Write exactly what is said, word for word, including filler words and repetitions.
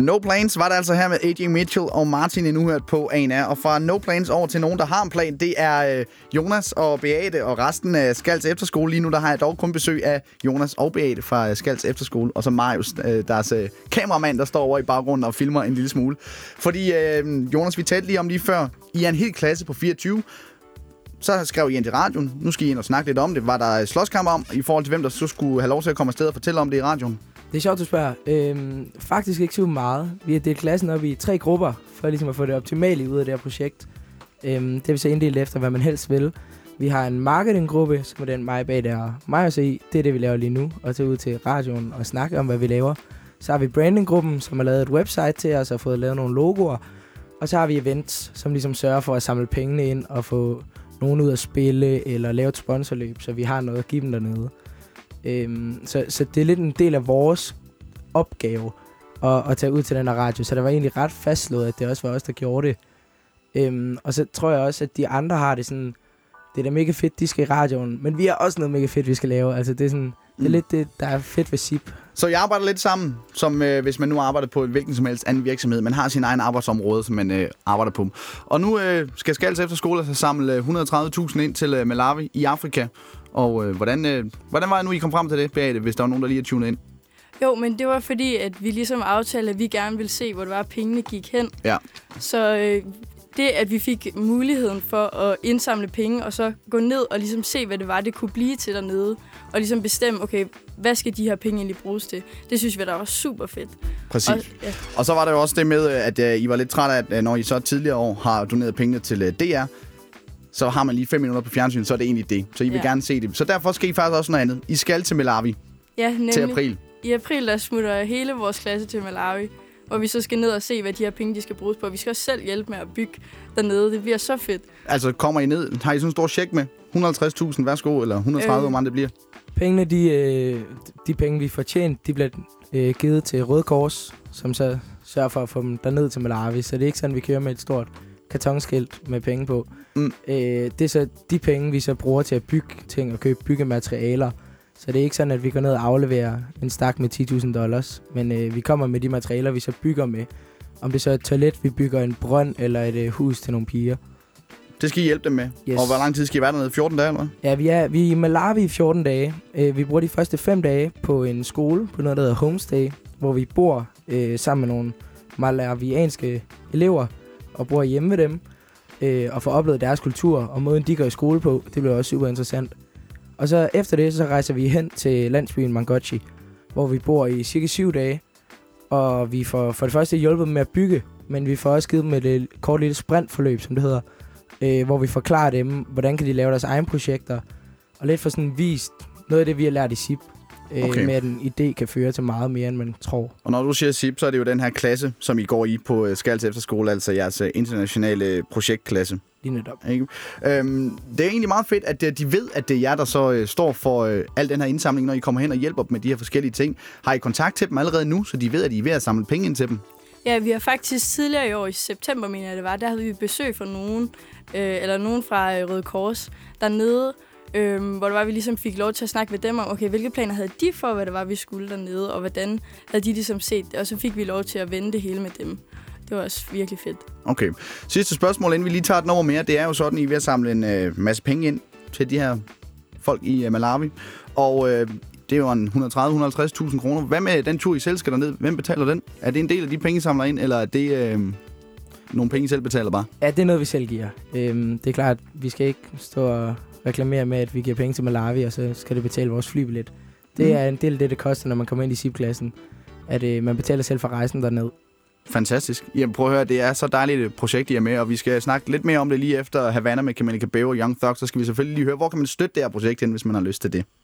No Plans var det altså her med A J Mitchell og Martin endnu hørt på A N R. Og fra No Plans over til nogen, der har en plan, det er øh, Jonas og Beate og resten af Skals Efterskole. Lige nu der har jeg dog kun besøg af Jonas og Beate fra Skals Efterskole. Og så Marius, øh, deres øh, kameramand, der står over i baggrunden og filmer en lille smule. Fordi øh, Jonas, vi talte lige om lige før, I er en hel klasse på fireogtyve. Så skrev I ind i radioen. Nu skal I ind og snakke lidt om det. Var der slåskamp om, i forhold til hvem der så skulle have lov til at komme afsted og fortælle om det i radioen? Det er sjovt, du spørger. Øhm, faktisk ikke så meget. Vi har delt klassen op i tre grupper, for ligesom at få det optimale ud af det her projekt. Øhm, det vil så inddelt efter, hvad man helst vil. Vi har en marketinggruppe, som er den mig bag der mig og i. Det er det, vi laver lige nu, og tage ud til radioen og snakke om, hvad vi laver. Så har vi brandinggruppen, som har lavet et website til os og fået lavet nogle logoer. Og så har vi events, som ligesom sørger for at samle pengene ind og få nogen ud at spille eller lave et sponsorløb, så vi har noget at give dem dernede. Øhm, så, så det er lidt en del af vores opgave at, at tage ud til den her radio, så der var egentlig ret fastslået, at det også var os, der gjorde det. Øhm, og så tror jeg også, at de andre har det sådan, det er da mega fedt, de skal i radioen, men vi har også noget mega fedt, vi skal lave. Altså det er sådan, det er mm. lidt det, der er fedt ved S I P. Så jeg arbejder lidt sammen, som øh, hvis man nu arbejder på en hvilken som helst anden virksomhed. Man har sin egen arbejdsområde, som man øh, arbejder på. Og nu øh, skal Skals Efterskole så samle et hundrede og tredive tusind ind til øh, Malawi i Afrika. Og øh, hvordan, øh, hvordan var det nu, I kom frem til det, Beate, hvis der var nogen, der lige er tunet ind? Jo, men det var fordi, at vi ligesom aftalte, at vi gerne ville se, hvor det var, at pengene gik hen. Ja. Så øh, det, at vi fik muligheden for at indsamle penge, og så gå ned og ligesom se, hvad det var, det kunne blive til dernede. Og ligesom bestemme, okay, hvad skal de her penge egentlig bruges til? Det synes vi, der var super fedt. Præcis. Og, ja. og så var der jo også det med, at uh, I var lidt træt af, at når I så tidligere år har doneret pengene til uh, D R, så har man lige fem minutter på fjernsyn, så er det egentlig det. Så I vil ja. gerne se det. Så derfor skal I faktisk også noget andet. I skal til Malawi. Ja, nemlig. Til april. I april, der smutter hele vores klasse til Malawi, hvor vi så skal ned og se, hvad de her penge, de skal bruges på. Vi skal også selv hjælpe med at bygge dernede. Det bliver så fedt. Altså, kommer I ned? Har I sådan en stor check med? et hundrede og halvtreds tusind, værsgo, eller et hundrede og tredive, øh. hvor meget det bliver? Pengene, de, øh, de penge, vi får tjent, de bliver øh, givet til Røde Kors, som så sørger for at få dem derned til Malawi. Så det er ikke sådan, vi kører med et stort kartonskilt med penge på. Mm. Øh, det er så de penge, vi så bruger til at bygge ting og købe byggematerialer. Så det er ikke sådan, at vi går ned og afleverer en stak med ti tusind dollars. Men øh, vi kommer med de materialer, vi så bygger med. Om det så er et toilet, vi bygger en brønd eller et øh, hus til nogle piger. Det skal I hjælpe dem med. Yes. Og hvor lang tid skal I være dernede? fjorten dage, eller hvad? Ja, vi er, vi er i Malawi i fjorten dage. Øh, vi bruger de første fem dage på en skole, på noget, der hedder Homestay, hvor vi bor øh, sammen med nogle malawianske elever og bor hjemme med dem øh, og får oplevet deres kultur og måden, de går i skole på. Det bliver også super interessant. Og så efter det, så rejser vi hen til landsbyen Mangochi, hvor vi bor i cirka syv dage. Og vi får for det første hjulpet dem med at bygge, men vi får også givet dem et kort lille sprintforløb, som det hedder, øh, hvor vi forklarer dem, hvordan kan de lave deres egne projekter, og lidt for sådan vist noget af det, vi har lært i S I P, øh, okay. med at en idé kan føre til meget mere, end man tror. Og når du siger S I P, så er det jo den her klasse, som I går i på Skals Efterskole, altså jeres internationale projektklasse. Lige netop. Ikke? Øhm, det er egentlig meget fedt, at de ved, at det er jer, der så øh, står for øh, al den her indsamling, når I kommer hen og hjælper dem med de her forskellige ting. Har I kontakt til dem allerede nu, så de ved, at I er ved at samle penge ind til dem? Ja, vi har faktisk tidligere i år, i september, mener jeg det var, der havde vi besøg fra nogen, øh, eller nogen fra øh, Røde Kors dernede, øh, hvor det var, vi ligesom fik lov til at snakke med dem om, okay, hvilke planer havde de for, hvad det var, vi skulle dernede, og hvordan havde de ligesom set det, og så fik vi lov til at vende det hele med dem. Det var også virkelig fedt. Okay. Sidste spørgsmål, inden vi lige tager et nummer mere, det er jo sådan, at I er ved at samle en øh, masse penge ind til de her folk i øh, Malawi, og øh, det er jo en et hundrede og tredive til et hundrede og halvtreds tusind kroner. Hvad med den tur, I selv skal derned? Hvem betaler den? Er det en del af de penge, I samler ind, eller er det øh, nogle penge, I selv betaler bare? Ja, det er noget, vi selv giver. Øhm, det er klart, at vi skal ikke stå og reklamere med, at vi giver penge til Malawi, og så skal det betale vores flybillet. Det mm. er en del af det, det koster, når man kommer ind i S I P-klassen, at øh, man betaler selv for rejsen derned. Fantastisk. Jamen prøv at høre, det er så dejligt et projekt, I er med, og vi skal snakke lidt mere om det lige efter Havana med Camilla Cabello og Young Thug. Så skal vi selvfølgelig lige høre, hvor kan man støtte det her projekt hen, hvis man har lyst til det.